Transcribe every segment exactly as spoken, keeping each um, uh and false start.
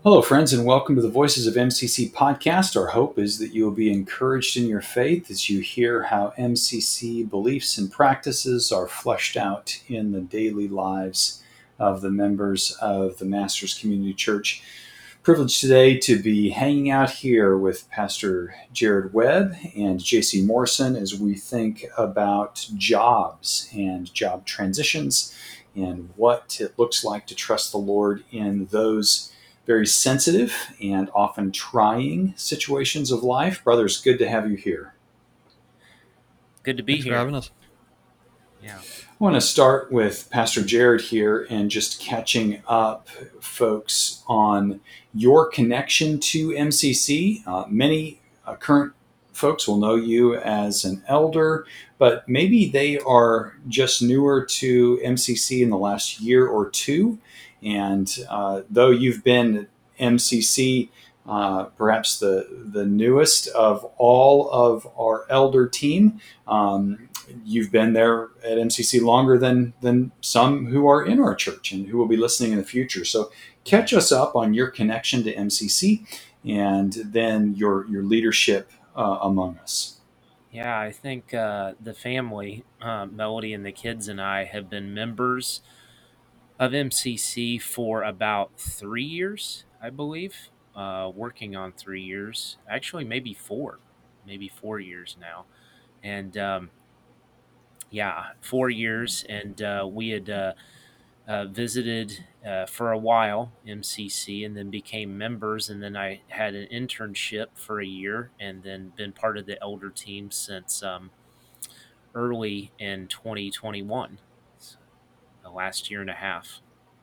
Hello, friends, and welcome to the Voices of M C C podcast. Our hope is that you will be encouraged in your faith as you hear how M C C beliefs and practices are fleshed out in the daily lives of the members of the Masters Community Church. Privileged today to be hanging out here with Pastor Jared Webb and J C Morrison as we think about jobs and job transitions and what it looks like to trust the Lord in those very sensitive and often trying situations of life. Brothers, good to have you here. Good to be Thanks for here. having us. Yeah. I want to start with Pastor Jared here and just catching up, folks, on your connection to M C C. Uh, many uh, current folks will know you as an elder, but maybe they are just newer to M C C in the last year or two. And uh, though you've been M C C, uh, perhaps the, the newest of all of our elder team, um, you've been there at M C C longer than than some who are in our church and who will be listening in the future. So catch us up on your connection to M C C and then your your leadership uh, among us. Yeah, I think uh, the family, uh, Melody and the kids and I, have been members of M C C for about three years, I believe. Uh, working on three years, actually, maybe four, maybe four years now. And um, yeah, four years. And uh, we had uh, uh, visited uh, for a while M C C and then became members. And then I had an internship for a year and then been part of the elder team since um, early in twenty twenty-one, so the last year and a half.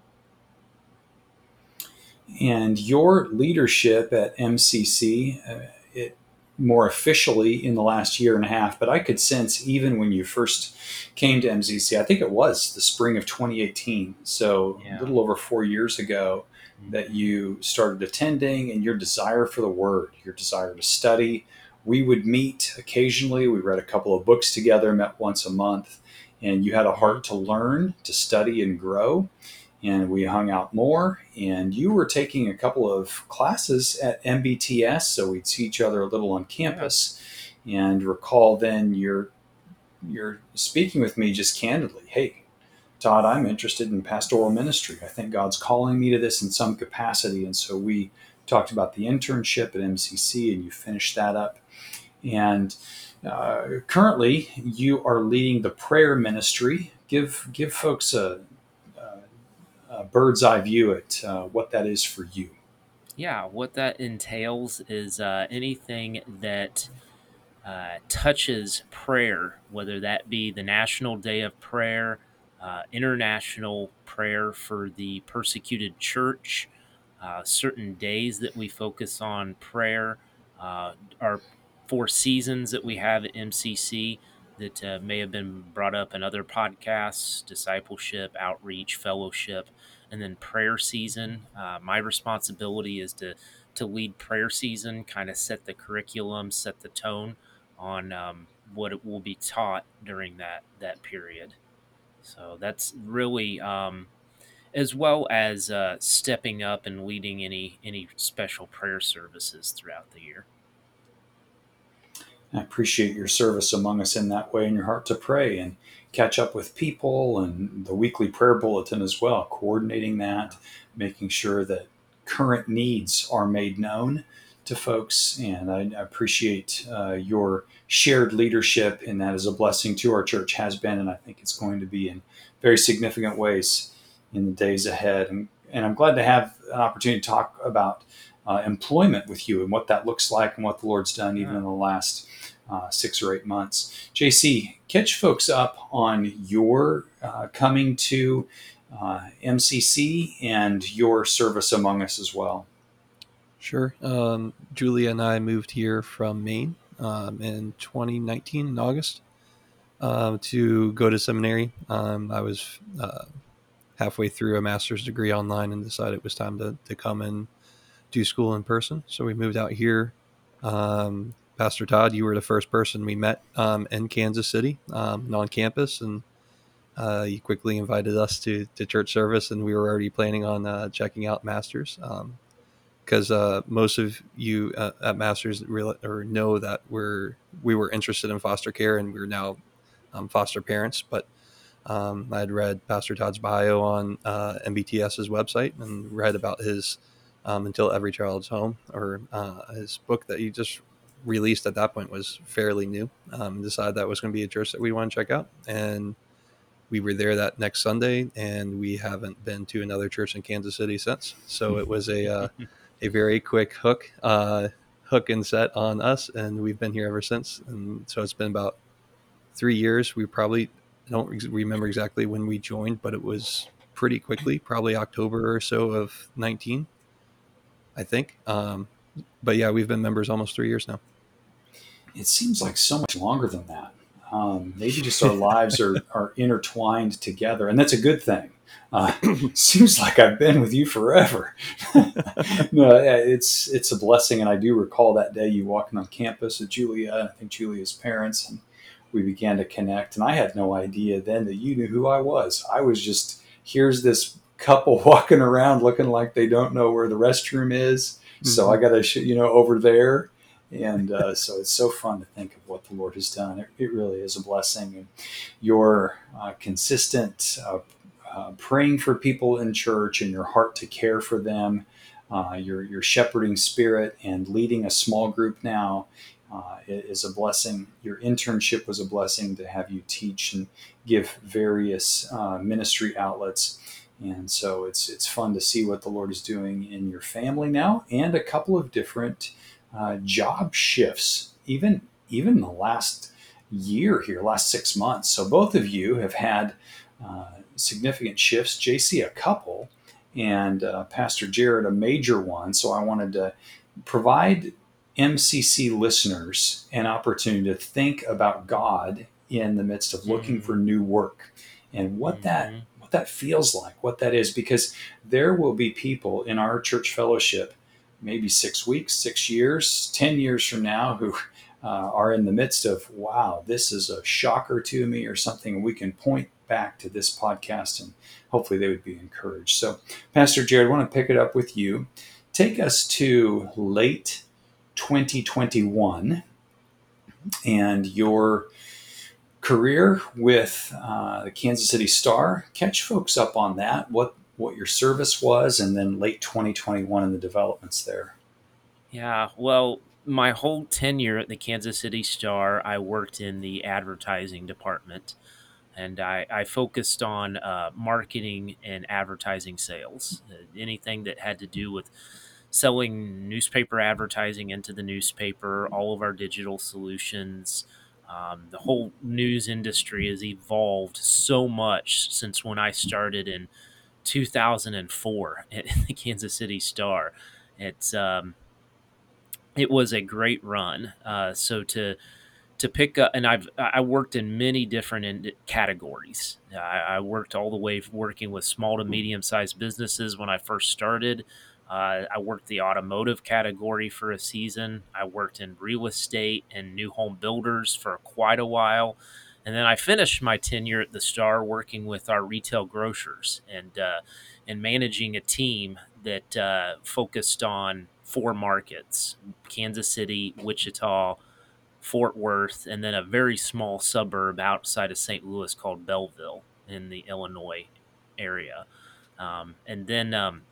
And your leadership at M C C, uh, it more officially in the last year and a half, but I could sense even when you first came to M C C, I think it was the spring of twenty eighteen, so a Yeah. little over four years ago, that hmm you started attending and your desire for the word, your desire to study. We would meet occasionally. We read a couple of books together, met once a month, and you had a hmm heart to learn, to study, and grow, and we hung out more. And you were taking a couple of classes at M B T S, so we'd see each other a little on Yeah. campus. And recall then you're you're speaking with me just candidly. Hey, Todd, I'm interested in pastoral ministry. I think God's calling me to this in some capacity. And so we talked about the internship at M C C, and you finished that up. And uh, currently, you are leading the prayer ministry. Give give folks a, a a bird's eye view at uh, what that is for you. Yeah. What that entails is uh, anything that uh, touches prayer, whether that be the National Day of Prayer, uh, international prayer for the persecuted church, uh, certain days that we focus on prayer, uh, our four seasons that we have at M C C that uh, may have been brought up in other podcasts: discipleship, outreach, fellowship, and then prayer season. Uh, my responsibility is to to lead prayer season, kind of set the curriculum, set the tone on um, what it will be taught during that that period. So that's really um, as well as uh, stepping up and leading any any special prayer services throughout the year. I appreciate your service among us in that way and your heart to pray and catch up with people and the weekly prayer bulletin as well, coordinating that, making sure that current needs are made known to folks. And I appreciate uh, your shared leadership, and that is a blessing to our church, has been, and I think it's going to be in very significant ways in the days ahead. And, and I'm glad to have an opportunity to talk about uh, employment with you and what that looks like and what the Lord's done even Yeah. in the last uh, six or eight months. J C, catch folks up on your uh, coming to uh, M C C and your service among us as well. Sure. Um, Julia and I moved here from Maine um, in twenty nineteen in August um, to go to seminary. Um, I was uh, halfway through a master's degree online and decided it was time to, to come and do school in person. So we moved out here. Um, Pastor Todd, you were the first person we met um, in Kansas City um, on campus, and uh, you quickly invited us to, to church service, and we were already planning on uh, checking out Masters. Um, because uh, most of you uh, at Masters real, or know that we're we were interested in foster care, and we're now um, foster parents. But um, I had read Pastor Todd's bio on uh, MBTS's website and read about his um, Until Every Child's Home, or uh, his book that he just released at that point was fairly new. Um, decided that was going to be a church that we want to check out, and we were there that next Sunday, and we haven't been to another church in Kansas City since. So it was a uh, a very quick hook uh, hook and set on us, and we've been here ever since. And so it's been about three years. We probably don't ex- remember exactly when we joined, but it was pretty quickly, probably October or so of nineteen, I think. Um, but yeah, we've been members almost three years now. It seems like so much longer than that. Um, maybe just our lives are, are intertwined together, and that's a good thing. Uh, seems like I've been with you forever. No, it's it's a blessing, and I do recall that day you walking on campus with Julia, I think Julia's parents, and we began to connect. And I had no idea then that you knew who I was. I was just, here's this couple walking around looking like they don't know where the restroom is, so Mhm. I got to, sh- you know, over there. And uh, so it's so fun to think of what the Lord has done. It, it really is a blessing. And your uh, consistent uh, uh, praying for people in church and your heart to care for them, uh, your, your shepherding spirit and leading a small group now uh, is a blessing. Your internship was a blessing to have you teach and give various uh, ministry outlets. And so it's it's fun to see what the Lord is doing in your family now, and a couple of different uh, job shifts, even even in the last year here, last six months. So both of you have had uh, significant shifts. J C a couple, and uh, Pastor Jared a major one. So I wanted to provide M C C listeners an opportunity to think about God in the midst of looking for Mm, new work, and what that mhm. what that feels like, what that is, because there will be people in our church fellowship maybe six weeks, six years, ten years from now who uh, are in the midst of, wow, this is a shocker to me or something. We can point back to this podcast and hopefully they would be encouraged. So, Pastor Jared, I want to pick it up with you. Take us to late twenty twenty-one and your career with uh, the Kansas City Star. Catch folks up on that, what what your service was, and then late twenty twenty-one and the developments there. Yeah, well, my whole tenure at the Kansas City Star, I worked in the advertising department, and I, I focused on uh, marketing and advertising sales. Uh, anything that had to do with selling newspaper advertising into the newspaper, all of our digital solutions. Um, the whole news industry has evolved so much since when I started in two thousand four at the Kansas City Star. It's um, it was a great run. Uh, so to to pick up, and I've I worked in many different in, categories. I, I worked all the way working with small to medium sized businesses when I first started. Uh, I worked the automotive category for a season. I worked in real estate and new home builders for quite a while. And then I finished my tenure at the Star working with our retail grocers and uh, and managing a team that uh, focused on four markets: Kansas City, Wichita, Fort Worth, and then a very small suburb outside of Saint Louis called Belleville in the Illinois area. Um, and then um,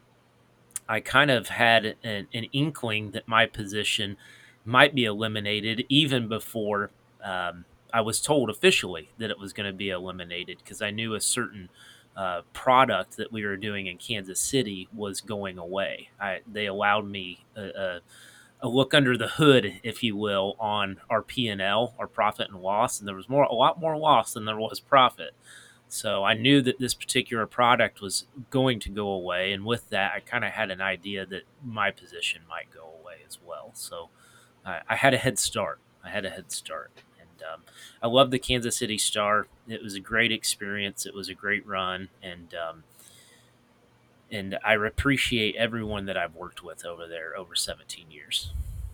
I kind of had an, an inkling that my position might be eliminated even before um, I was told officially that it was going to be eliminated, because I knew a certain uh, product that we were doing in Kansas City was going away. I, they allowed me a, a, a look under the hood, if you will, on our P and L, our profit and loss, and there was more, a lot more loss than there was profit. So I knew that this particular product was going to go away, and with that, I kind of had an idea that my position might go away as well. So I, I had a head start. I had a head start, and um, I love the Kansas City Star. It was a great experience. It was a great run, and um, and I appreciate everyone that I've worked with over there over seventeen years.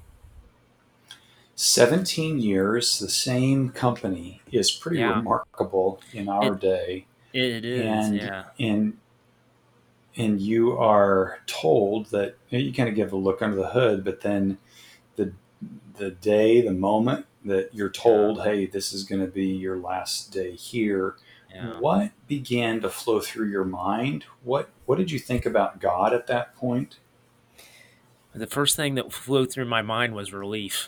seventeen years, the same company, is pretty Yeah, remarkable in our it day. it is. And Yeah. in and you are told that, you know, you kind of give a look under the hood, but then the the day, the moment that you're Yeah. told, hey, this is going to be your last day here, Yeah. what began to flow through your mind? What what did you think about God at that point? The first thing that flew through my mind was relief.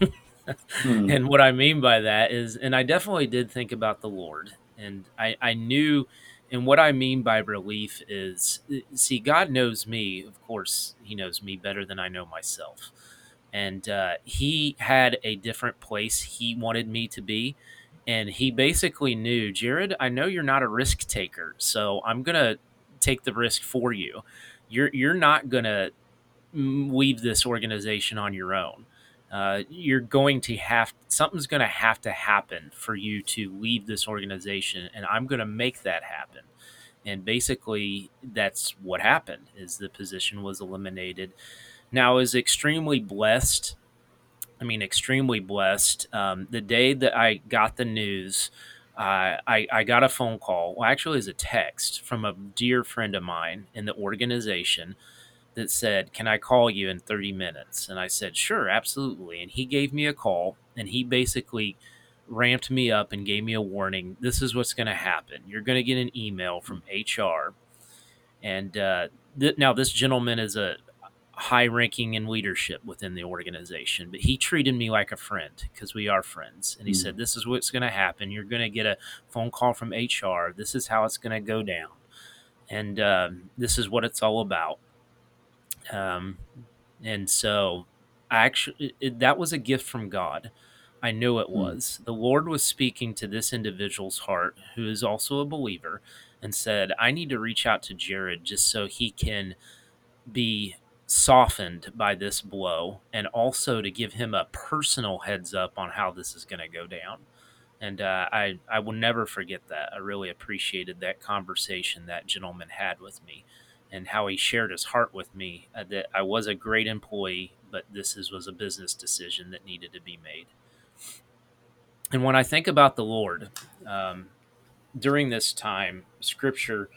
Hmm. And what I mean by that is, and I definitely did think about the Lord. And I, I knew, and what I mean by relief is, eh, see, God knows me. Of course, He knows me better than I know myself. And uh, He had a different place He wanted me to be. And He basically knew, Jared, I know you're not a risk taker. So I'm going to take the risk for you. You're, you're not going to leave this organization on your own. Uh, you're going to have something's going to have to happen for you to leave this organization, and I'm going to make that happen. And basically, that's what happened. Is the position was eliminated. Now, I was extremely blessed. I mean, extremely blessed. Um, the day that I got the news, uh, I, I got a phone call. Well, actually, it was a text from a dear friend of mine in the organization that said, "Can I call you in thirty minutes?" And I said, "Sure, absolutely." And he gave me a call, and he basically ramped me up and gave me a warning. This is what's going to happen. You're going to get an email from H R. And uh, th- now this gentleman is a high ranking in leadership within the organization, but he treated me like a friend because we are friends. And he Hmm. said, "This is what's going to happen. You're going to get a phone call from H R. This is how it's going to go down. And um, this is what it's all about." Um, and so I actually, it, that was a gift from God. I knew it Hmm. was. The Lord was speaking to this individual's heart, who is also a believer, and said, I need to reach out to Jared just so he can be softened by this blow, and also to give him a personal heads up on how this is going to go down. And uh, I, I will never forget that. I really appreciated that conversation that gentleman had with me, and how he shared his heart with me, uh, that I was a great employee, but this is, was a business decision that needed to be made. And when I think about the Lord, um, during this time, scripture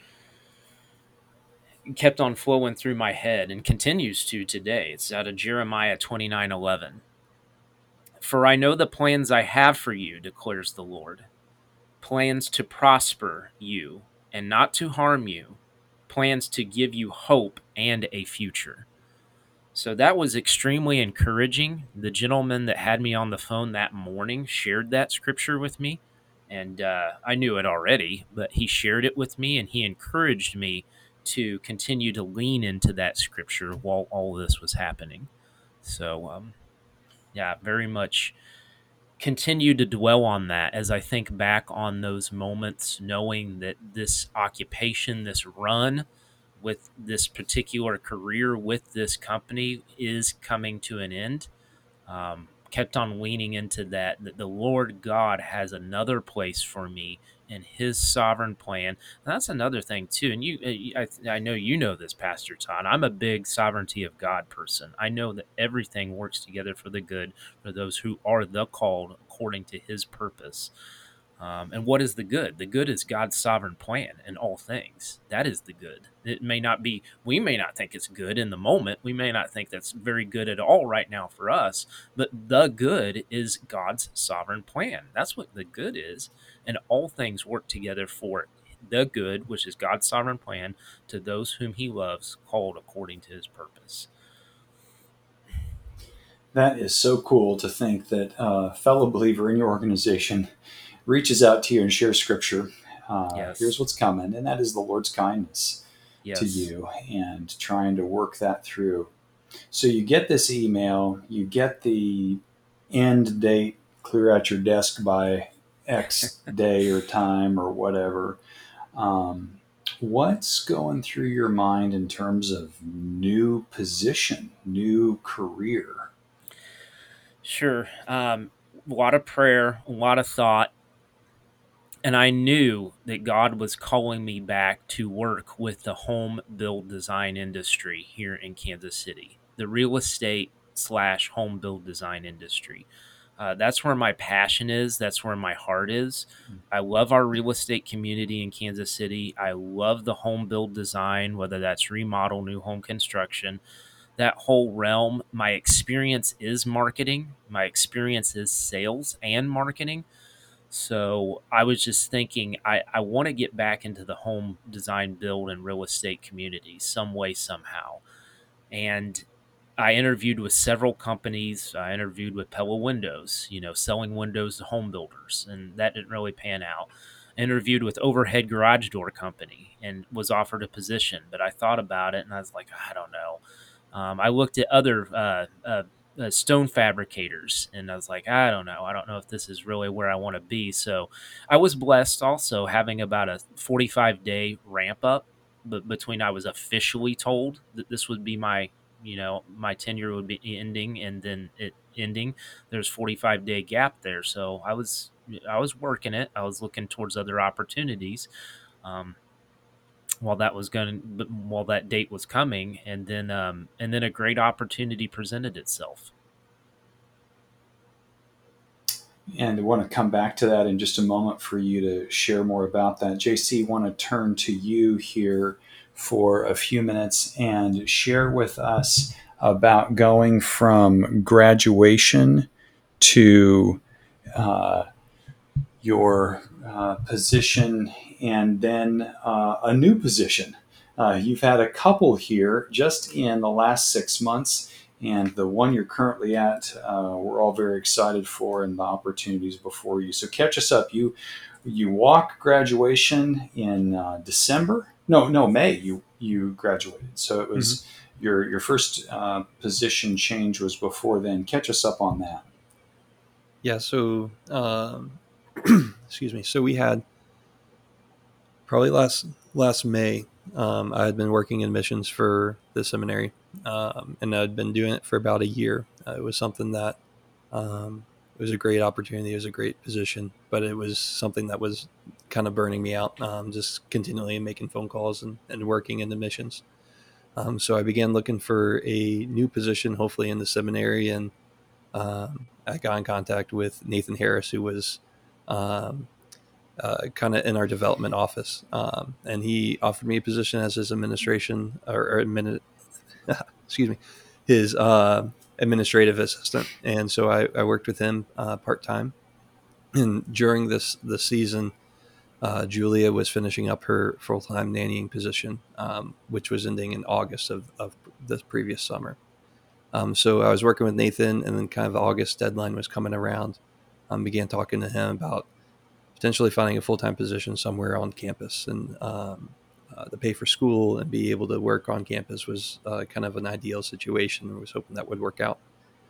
kept on flowing through my head and continues to today. It's out of Jeremiah twenty-nine eleven. For I know the plans I have for you, declares the Lord, plans to prosper you and not to harm you, plans to give you hope and a future. So that was extremely encouraging. The gentleman that had me on the phone that morning shared that scripture with me. And uh, I knew it already, but he shared it with me, and he encouraged me to continue to lean into that scripture while all this was happening. So, um, yeah, very much continue to dwell on that as I think back on those moments, knowing that this occupation, this run with this particular career with this company is coming to an end. Um, kept on leaning into that, that the Lord God has another place for me in His sovereign plan. And that's another thing too. And you, I, I know you know this, Pastor Todd. I'm a big sovereignty of God person. I know that everything works together for the good for those who are the called according to His purpose. Um, and what is the good? The good is God's sovereign plan in all things. That is the good. It may not be, we may not think it's good in the moment. We may not think that's very good at all right now for us, but the good is God's sovereign plan. That's what the good is. And all things work together for the good, which is God's sovereign plan, to those whom He loves, called according to His purpose. That is so cool to think that a fellow believer in your organization reaches out to you and shares scripture. Uh, here's Yes. what's coming, and that is the Lord's kindness to Yes. you, and trying to work that through. So you get this email, you get the end date, clear out your desk by X day or time or whatever. Um, what's going through your mind in terms of new position, new career? Sure. Um, a lot of prayer, a lot of thought, and I knew that God was calling me back to work with the home build design industry here in Kansas City, the real estate slash home build design industry. Uh, that's where my passion is. That's where my heart is. I love our real estate community in Kansas City. I love the home build design, whether that's remodel, new home construction, that whole realm. My experience is marketing. My experience is sales and marketing. So I was just thinking, I, I want to get back into the home design, build, and real estate community some way, somehow. And I interviewed with several companies. I interviewed with Pella Windows, you know, selling windows to home builders, and that didn't really pan out. I interviewed with Overhead Garage Door Company and was offered a position, but I thought about it and I was like, I don't know. Um, I looked at other uh, uh, uh, stone fabricators and I was like, I don't know. I don't know if this is really where I want to be. So I was blessed also having about a forty-five day ramp up, but between I was officially told that this would be my, you know, my tenure would be ending and then it ending. There's forty-five day gap there. So I was, I was working it. I was looking towards other opportunities. Um, while that was going while that date was coming, and then um, and then a great opportunity presented itself. And I want to come back to that in just a moment for you to share more about that. J C, want to turn to you here for a few minutes and share with us about going from graduation to uh, your uh, position and then uh, a new position. Uh, you've had a couple here just in the last six months, and the one you're currently at, uh, we're all very excited for, and the opportunities before you. So catch us up. You you walk graduation in uh, December. No, no, May. You you graduated. So it was mm-hmm. your your first uh, position change was before then. Catch us up on that. Yeah. So. Um... excuse me. So we had probably last last May. Um, I had been working in missions for the seminary, um, and I'd been doing it for about a year. Uh, it was something that um, it was a great opportunity. It was a great position, but it was something that was kind of burning me out. Um, just continually making phone calls and, and working in the missions. Um, so I began looking for a new position, hopefully in the seminary, and um, I got in contact with Nathan Harris, who was um, uh, kind of in our development office. Um, and he offered me a position as his administration or, or admin, excuse me, his uh, administrative assistant. And so I, I worked with him uh, part-time. And during this, the season, uh, Julia was finishing up her full-time nannying position, um, which was ending in August of, of the previous summer. Um, so I was working with Nathan, and then kind of the August deadline was coming around. Um, began talking to him about potentially finding a full-time position somewhere on campus, and um, uh, to pay for school and be able to work on campus was uh, kind of an ideal situation. I was hoping that would work out.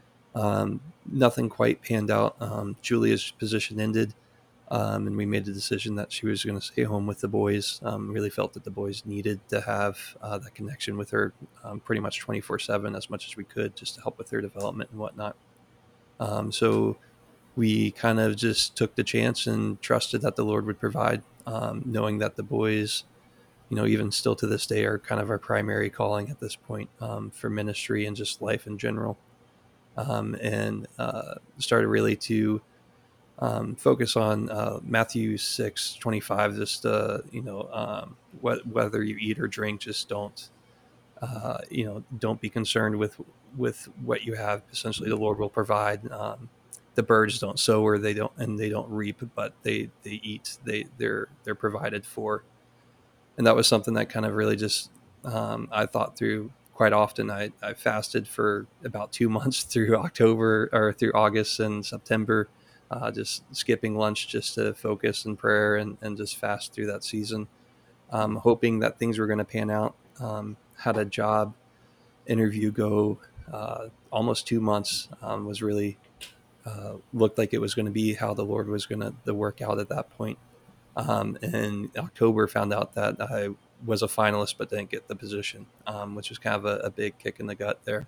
Um, nothing quite panned out. Um, Julia's position ended, um, and we made the decision that she was going to stay home with the boys. Um, really felt that the boys needed to have uh, that connection with her um, pretty much twenty-four seven as much as we could, just to help with their development and whatnot. Um, so we kind of just took the chance and trusted that the Lord would provide, um, knowing that the boys, you know, even still to this day, are kind of our primary calling at this point um, for ministry and just life in general. Um, and uh, started really to um, focus on uh, Matthew six twenty-five, just, uh, you know, um, wh- whether you eat or drink, just don't, uh, you know, don't be concerned with, with what you have. Essentially, the Lord will provide. Um, the birds don't sow or they don't, and they don't reap, but they, they eat, they, they're, they're provided for. And that was something that kind of really just, um, I thought through quite often. I, I fasted for about two months through October or through August and September, uh, just skipping lunch just to focus in prayer and, and just fast through that season, um, hoping that things were going to pan out. Um, had a job interview go uh, almost two months, um, was really uh, looked like it was going to be how the Lord was going to work out at that point. Um, in October, found out that I was a finalist but didn't get the position, um, which was kind of a, a big kick in the gut there.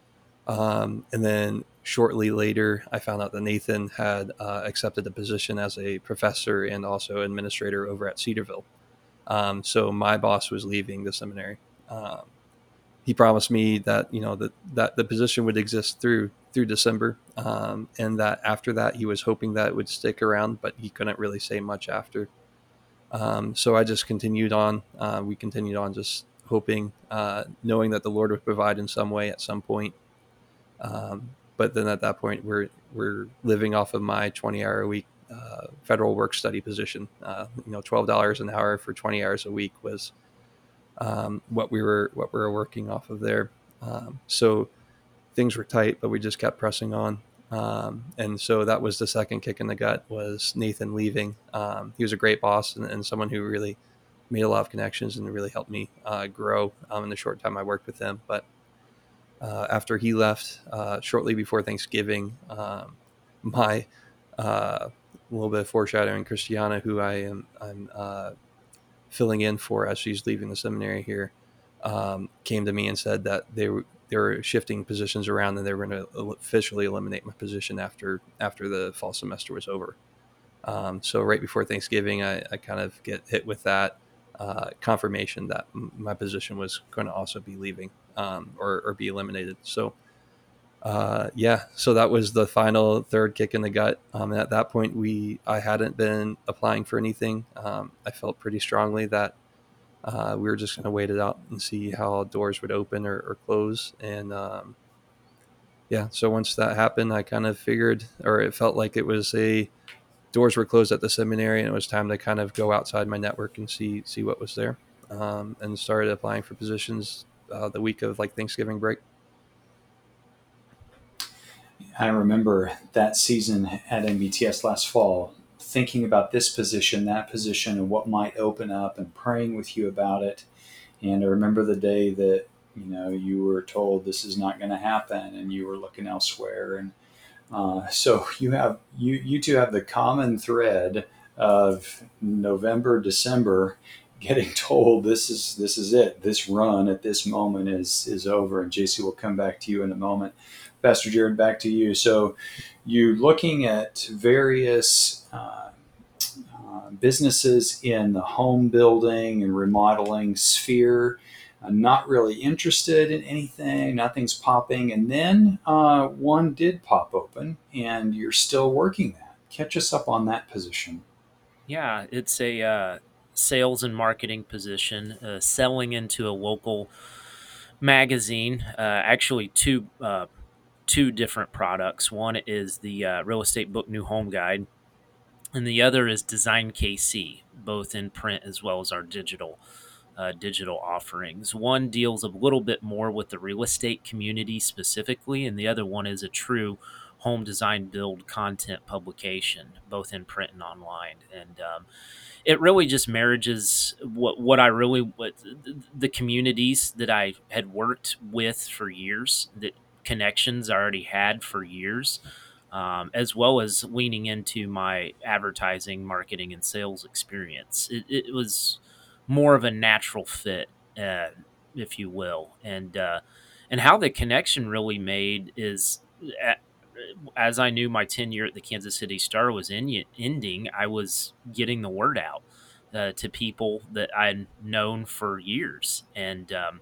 Um, and then shortly later, I found out that Nathan had uh, accepted the position as a professor and also administrator over at Cedarville. Um, so my boss was leaving the seminary. Um, he promised me that, you know, that, that the position would exist through through December, Um, and that after that, he was hoping that it would stick around, but he couldn't really say much after. Um, so I just continued on. Uh, we continued on just hoping, uh, knowing that the Lord would provide in some way at some point. Um, but then at that point, we're we're living off of my twenty hour a week uh, federal work study position. Uh, you know, twelve dollars an hour for twenty hours a week was um, what we were what we were working off of there. Um, so things were tight, but we just kept pressing on. Um, and so that was the second kick in the gut, was Nathan leaving. Um, he was a great boss and, and someone who really made a lot of connections and really helped me uh, grow um, in the short time I worked with him. But uh, after he left, uh, shortly before Thanksgiving, um, my uh, a little bit of foreshadowing, Christiana, who I am I'm uh, filling in for as she's leaving the seminary here, um, came to me and said that they were they were shifting positions around and they were going to officially eliminate my position after after the fall semester was over. Um, so right before Thanksgiving, I, I kind of get hit with that uh, confirmation that m- my position was going to also be leaving um, or, or be eliminated. So uh, yeah, so that was the final third kick in the gut. Um, and at that point, we I hadn't been applying for anything. Um, I felt pretty strongly that uh, we were just going to wait it out and see how doors would open or, or close. And um, yeah, so once that happened, I kind of figured, or it felt like it was a doors were closed at the seminary, and it was time to kind of go outside my network and see see what was there. Um, and started applying for positions uh, the week of like Thanksgiving break. I remember that season at M B T S last fall, thinking about this position, that position, and what might open up, and praying with you about it. And I remember the day that you know you were told this is not going to happen, and you were looking elsewhere. And uh, so you have you you two have the common thread of November, December, getting told this is this is it. This run at this moment is is over. And J C will come back to you in a moment. Pastor Jared, back to you. So you looking at various uh, uh, businesses in the home building and remodeling sphere. Uh, not really interested in anything, nothing's popping. And then uh, one did pop open, and you're still working that. Catch us up on that position. Yeah, it's a uh, sales and marketing position, uh, selling into a local magazine. Uh, actually, two uh, two different products. One is the uh, Real Estate Book New Home Guide, and the other is Design K C, both in print as well as our digital uh, digital offerings. One deals a little bit more with the real estate community specifically, and the other one is a true home design build content publication, both in print and online. And um, it really just marriages what what I really what the communities that I had worked with for years, that connections I already had for years, um, as well as leaning into my advertising, marketing, and sales experience. It, it was more of a natural fit, uh, if you will, and uh, and how the connection really made is. uh, As I knew my tenure at the Kansas City Star was in, ending, I was getting the word out uh, to people that I'd known for years, and um,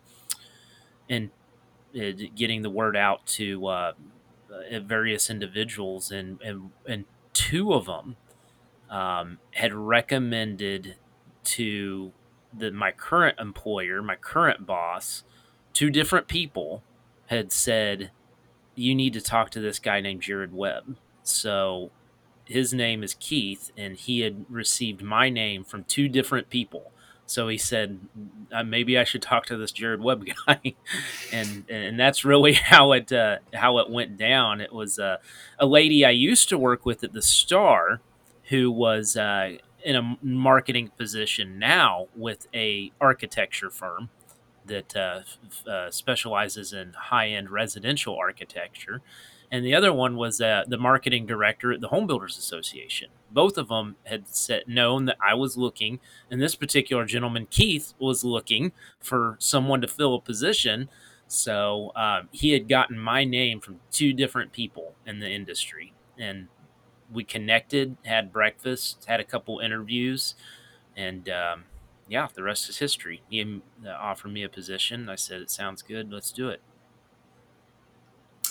and uh, getting the word out to uh, uh, various individuals, and and and two of them um, had recommended to the my current employer, my current boss, two different people had said, you need to talk to this guy named Jared Webb. So his name is Keith, and he had received my name from two different people. So he said, uh, maybe I should talk to this Jared Webb guy, and and that's really how it uh, how it went down. It was uh, a lady I used to work with at the Star, who was uh, in a marketing position now with a architecture firm that uh, f- uh, specializes in high end residential architecture. And the other one was uh, the marketing director at the Home Builders Association. Both of them had said, known that I was looking, and this particular gentleman, Keith, was looking for someone to fill a position. So um, he had gotten my name from two different people in the industry. And we connected, had breakfast, had a couple interviews, and um, yeah, the rest is history. He uh, offered me a position. I said, it sounds good. Let's do it.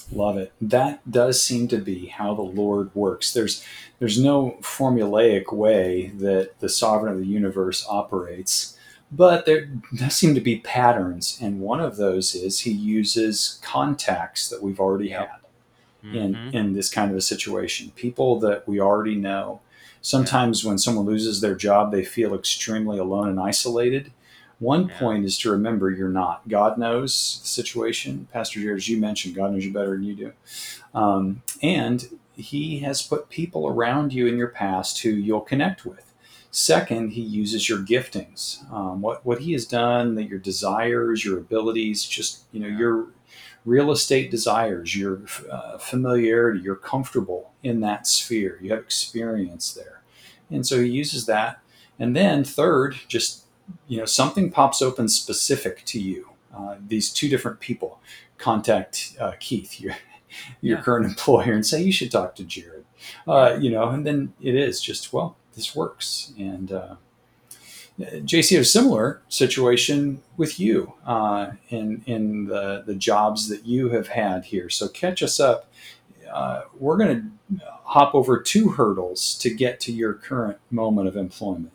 Love it. That does seem to be how the Lord works. There's there's no formulaic way that the sovereign of the universe operates, but there does seem to be patterns, and one of those is he uses contacts that we've already Yep. had in Mm-hmm. in this kind of a situation. People that we already know. Yeah. Sometimes when someone loses their job, they feel extremely alone and isolated. One Yeah. point is to remember you're not. God knows the situation. Pastor Jared, as you mentioned, God knows you better than you do. Um, and he has put people around you in your past who you'll connect with. Second, he uses your giftings, um, what what he has done, that your desires, your abilities, just you know Yeah. your real estate desires, your uh, familiarity. You're comfortable in that sphere. You have experience there, and so he uses that. And then third, just you know something pops open specific to you. Uh, these two different people contact uh, Keith, your, your Yeah. current employer, and say you should talk to Jared. Yeah. Uh, you know, and then it is just well, this works. And uh, J C, a similar situation with you uh, in in the the jobs that you have had here. So catch us up. Uh, we're going to hop over two hurdles to get to your current moment of employment.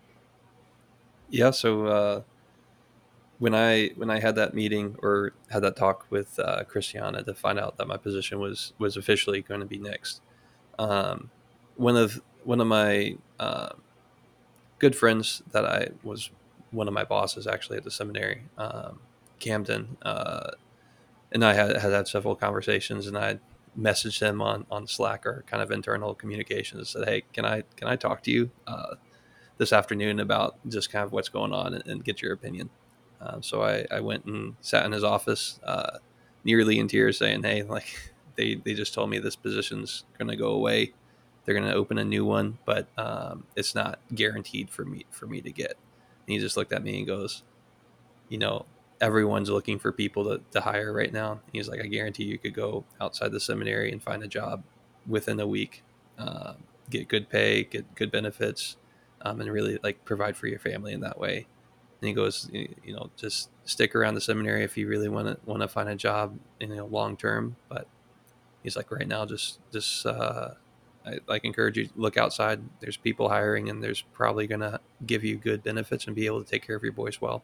Yeah. So uh, when I when I had that meeting or had that talk with uh, Christiana to find out that my position was was officially going to be nixed, um, one of one of my uh, good friends that I was one of my bosses actually at the seminary, um, Camden, uh, and I had, had had several conversations, and I messaged him on on Slack or kind of internal communications and said, "Hey, can I can I talk to you uh, this afternoon about just kind of what's going on and, and get your opinion?" Um, so I, I went and sat in his office, uh, nearly in tears, saying, "Hey, like they they just told me this position's going to go away. They're going to open a new one, but um, it's not guaranteed for me for me to get." And he just looked at me and goes, "You know, everyone's looking for people to, to hire right now." And he's like, "I guarantee you could go outside the seminary and find a job within a week, uh, get good pay, get good benefits, um, and really like provide for your family in that way." And he goes, "You know, just stick around the seminary if you really want to want to find a job, you know, long term." But he's like, right now, just just uh, I like encourage you to look outside. There's people hiring, and there's probably gonna give you good benefits and be able to take care of your boys well.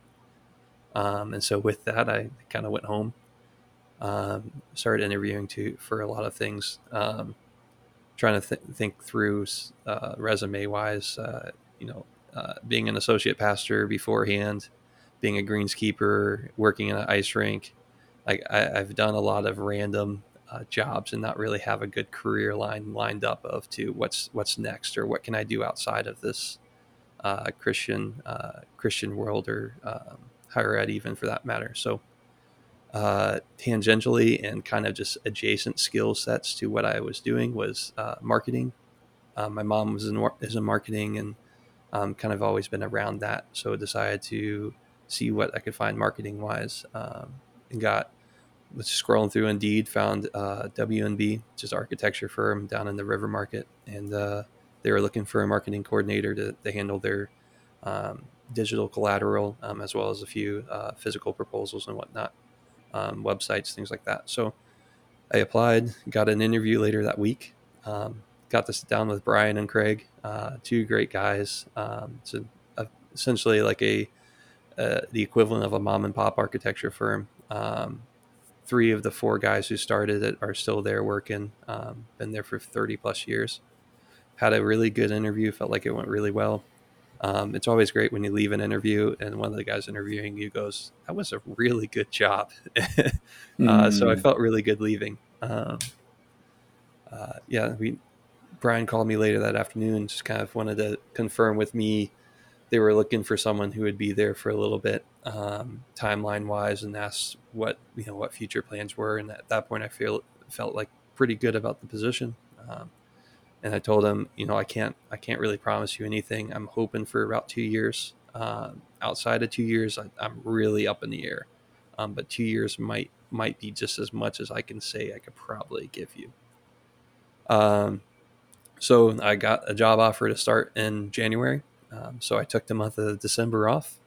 Um, and so with that, I kind of went home, um, started interviewing to for a lot of things, um, trying to th- think through uh, resume wise. Uh, you know, uh, being an associate pastor beforehand, being a greenskeeper, working in an ice rink. Like I, I've done a lot of random uh, jobs and not really have a good career line lined up of to what's what's next or what can I do outside of this uh, Christian uh, Christian world or um, higher ed even for that matter. So uh, tangentially and kind of just adjacent skill sets to what I was doing was uh, marketing. Uh, my mom was in is in marketing and um, kind of always been around that. So I decided to see what I could find marketing wise, um, and got was scrolling through Indeed, found uh, W and B, which is an architecture firm down in the River Market, and uh, they were looking for a marketing coordinator to, to handle their um, digital collateral, um, as well as a few uh, physical proposals and whatnot, um, websites, things like that. So I applied, got an interview later that week. Um, got to sit down with Brian and Craig, uh, two great guys. Um, it's a, a, essentially like a uh, the equivalent of a mom and pop architecture firm. Um, three of the four guys who started it are still there working. Um, been there for thirty plus years. Had a really good interview. Felt like it went really well. Um, it's always great when you leave an interview and one of the guys interviewing you goes, "That was a really good job." uh, so I Mm, felt really good leaving. Um, uh, yeah, we Brian called me later that afternoon, just kind of wanted to confirm with me they were looking for someone who would be there for a little bit, um, timeline wise, and asked what you know what future plans were. And at that point, I feel felt like pretty good about the position. Um, and I told him, you know, I can't I can't really promise you anything. I'm hoping for about two years. Um, outside of two years, I, I'm really up in the air. Um, but two years might might be just as much as I can say I could probably give you. Um, so I got a job offer to start in January. Um, so I took the month of December off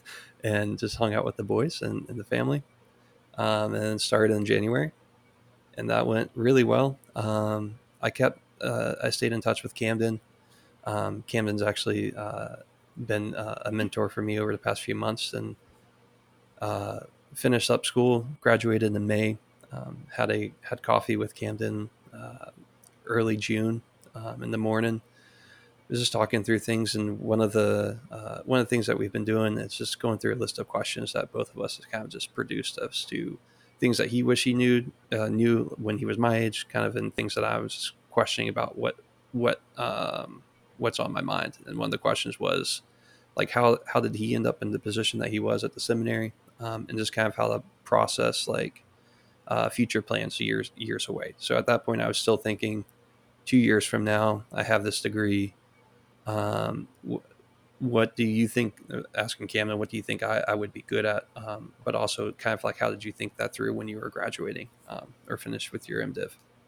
and just hung out with the boys and, and the family, um, and started in January. and that went really well. Um, I kept, uh, I stayed in touch with Camden. Um, Camden's actually uh, been uh, a mentor for me over the past few months, and uh, finished up school, graduated in May. Um, had a had coffee with Camden uh, early June um, in the morning. Was just talking through things, and one of the uh, one of the things that we've been doing is just going through a list of questions that both of us have kind of just produced as to things that he wish he knew uh, knew when he was my age, kind of, and things that I was questioning about what what um, what's on my mind. And one of the questions was like how how did he end up in the position that he was at the seminary, um, and just kind of how the process like uh, future plans years years away. So at that point, I was still thinking, two years from now, I have this degree. Um, w- what do you think? Asking Camden, what do you think I, I would be good at? Um, but also, kind of like, how did you think that through when you were graduating um, or finished with your MDiv?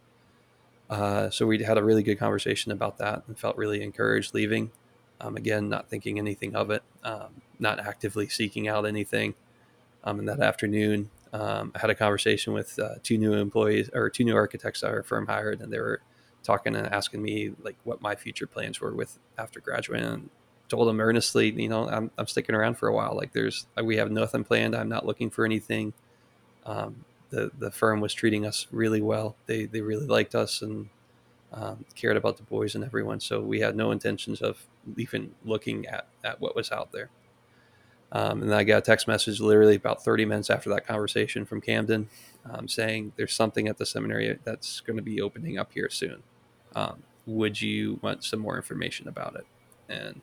Uh, so we had a really good conversation about that and felt really encouraged leaving. Um, again, not thinking anything of it, um, not actively seeking out anything. Um, and that afternoon, um, I had a conversation with uh, two new employees or two new architects that our firm hired, and they were talking and asking me like what my future plans were with after graduating. And told them earnestly, you know, I'm, I'm sticking around for a while. Like there's, we have nothing planned. I'm not looking for anything. Um, the the firm was treating us really well. They they really liked us and um, cared about the boys and everyone. So we had no intentions of even looking at at what was out there. Um, and then I got a text message literally about thirty minutes after that conversation from Camden, um, saying there's something at the seminary that's going to be opening up here soon. Um, would you want some more information about it? And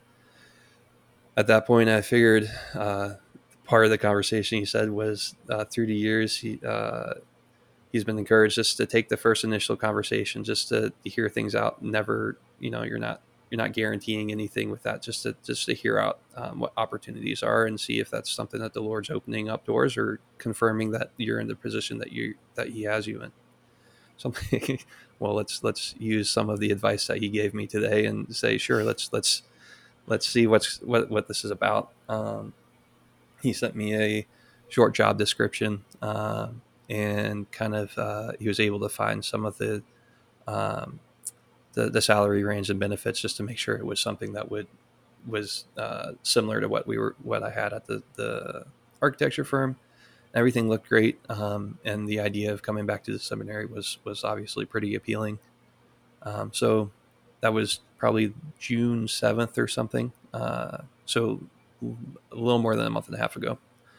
at that point, I figured uh, part of the conversation he said was uh, through the years, he, uh, he's been encouraged just to take the first initial conversation, just to, to hear things out. Never, you know, you're not you're not guaranteeing anything with that. Just to just to hear out um, what opportunities are and see if that's something that the Lord's opening up doors or confirming that you're in the position that you that He has you in. So, well, let's let's use some of the advice that he gave me today and say, sure, let's let's let's see what's what what this is about. Um, he sent me a short job description. Uh, and kind of uh, he was able to find some of the, um, the the salary range and benefits just to make sure it was something that would was uh, similar to what we were what I had at the the architecture firm. Everything looked great, um, and the idea of coming back to the seminary was was obviously pretty appealing. Um, so that was probably June seventh or something. Uh, so a little more than a month and a half ago.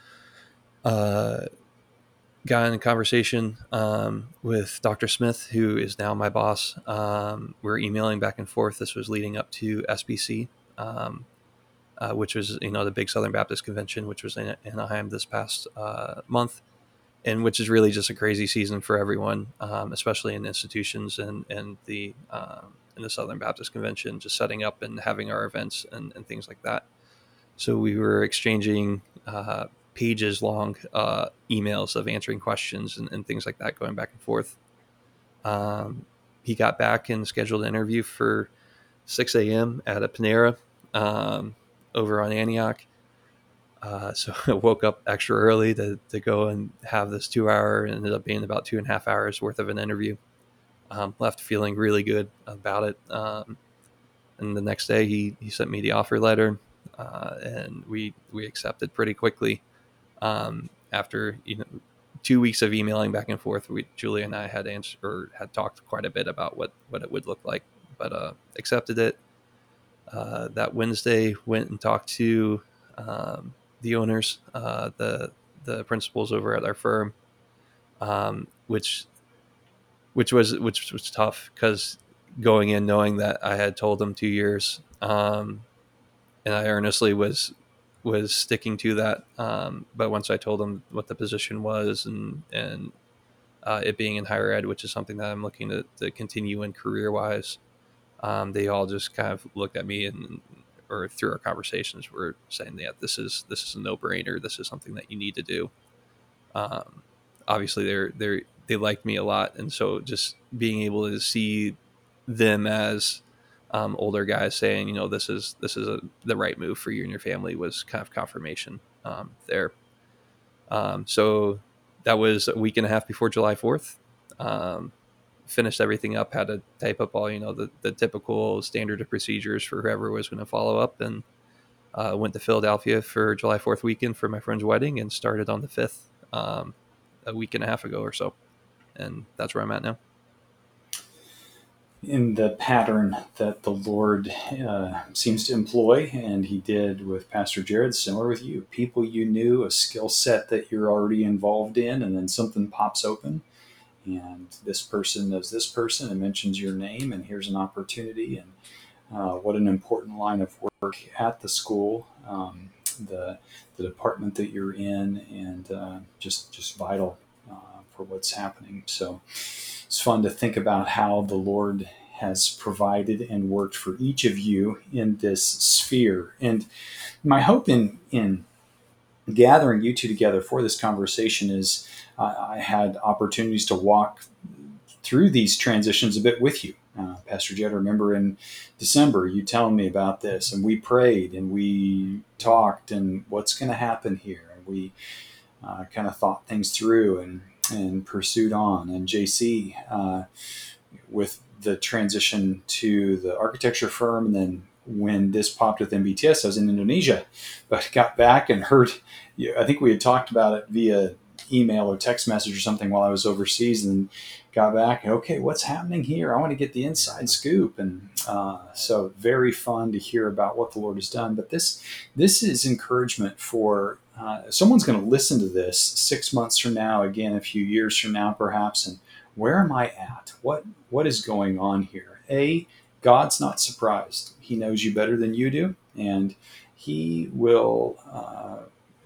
Uh, got in a conversation um, with Doctor Smith, who is now my boss. Um, we're emailing back and forth. This was leading up to S B C, um, uh, which was, you know, the big Southern Baptist Convention, which was in Anaheim this past uh, month, and which is really just a crazy season for everyone, um, especially in institutions and, and the um, in the Southern Baptist Convention, just setting up and having our events and, and things like that. So we were exchanging uh, pages long uh, emails of answering questions and, and things like that, going back and forth. Um, he got back and scheduled an interview for six a.m. at a Panera um, over on Antioch. Uh, so I woke up extra early to, to go and have this two hour, and ended up being about two and a half hours worth of an interview. Um, left feeling really good about it. Um, and the next day he, he sent me the offer letter. Uh, and we we accepted pretty quickly. Um, after you know two weeks of emailing back and forth, we Julia and I had answered or had talked quite a bit about what, what it would look like, but uh, accepted it. Uh, that Wednesday, went and talked to um, the owners, uh, the the principals over at our firm, um, which which was which was tough because going in knowing that I had told them two years. Um, and I earnestly was was sticking to that. Um, but once I told them what the position was and and uh, it being in higher ed, which is something that I'm looking to, to continue in career wise, um, they all just kind of looked at me and or through our conversations were saying, yeah, this is this is a no brainer. This is something that you need to do. Um, obviously, they're they they liked me a lot, and so just being able to see them as um, older guys saying, you know, this is this is a, the right move for you and your family was kind of confirmation um, there. Um, so that was a week and a half before July fourth. Um, finished everything up, had to type up all, you know, the, the typical standard of procedures for whoever was going to follow up, and uh, went to Philadelphia for July fourth weekend for my friend's wedding and started on the fifth, um, a week and a half ago or so. And that's where I'm at now. In the pattern that the Lord uh, seems to employ, and he did with Pastor Jared, similar with you, people you knew, a skill set that you're already involved in, and then something pops open, and this person knows this person and mentions your name, and here's an opportunity, and uh, what an important line of work at the school, um, the the department that you're in, and uh, just just vital uh, for what's happening. So it's fun to think about how the Lord has provided and worked for each of you in this sphere. And my hope in in gathering you two together for this conversation is uh, I had opportunities to walk through these transitions a bit with you. Uh, Pastor Jed, I remember in December you telling me about this, and we prayed and we talked, and what's going to happen here, and we uh, kind of thought things through and and pursued on. And J C, uh, with the transition to the architecture firm, and then when this popped with M B T S, I was in Indonesia, but got back and heard, I think we had talked about it via email or text message or something while I was overseas, and got back and, okay, what's happening here? I want to get the inside scoop. And uh, so very fun to hear about what the Lord has done. But this, this is encouragement for uh, someone's going to listen to this six months from now, again, a few years from now, perhaps. And where am I at? What, what is going on here? A, God's not surprised. He knows you better than you do. And he will, uh,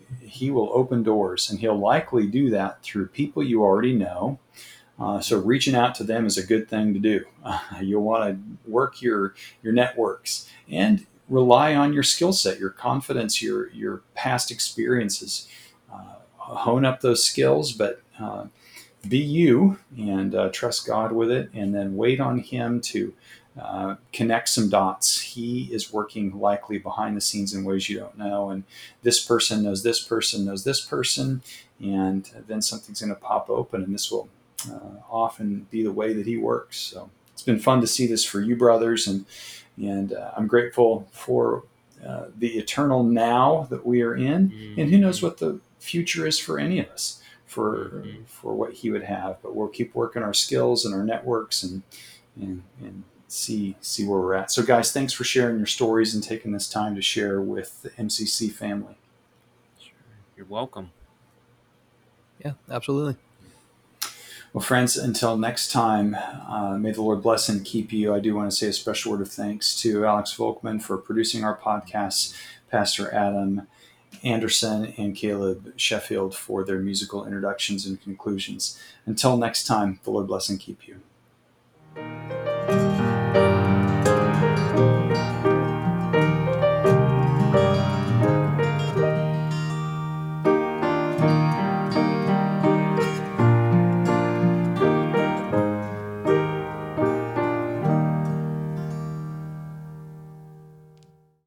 he will open doors, and he'll likely do that through people you already know. Uh, so reaching out to them is a good thing to do. Uh, you'll want to work your your networks and rely on your skill set, your confidence, your your past experiences. Uh, hone up those skills, but uh, be you, and uh, trust God with it, and then wait on him to uh, connect some dots. He is working likely behind the scenes in ways you don't know, and this person knows this person knows this person, and then something's going to pop open, and this will Uh, often be the way that he works. So it's been fun to see this for you brothers, and and uh, I'm grateful for uh, the eternal now that we are in, mm-hmm. and who knows what the future is for any of us, for mm-hmm. for what he would have. But we'll keep working our skills and our networks, and and and see see where we're at. So guys, thanks for sharing your stories and taking this time to share with the M C C family. Sure. You're welcome. Yeah, absolutely. Well, friends, until next time, uh, may the Lord bless and keep you. I do want to say a special word of thanks to Alex Volkman for producing our podcasts, Pastor Adam Anderson and Caleb Sheffield for their musical introductions and conclusions. Until next time, the Lord bless and keep you.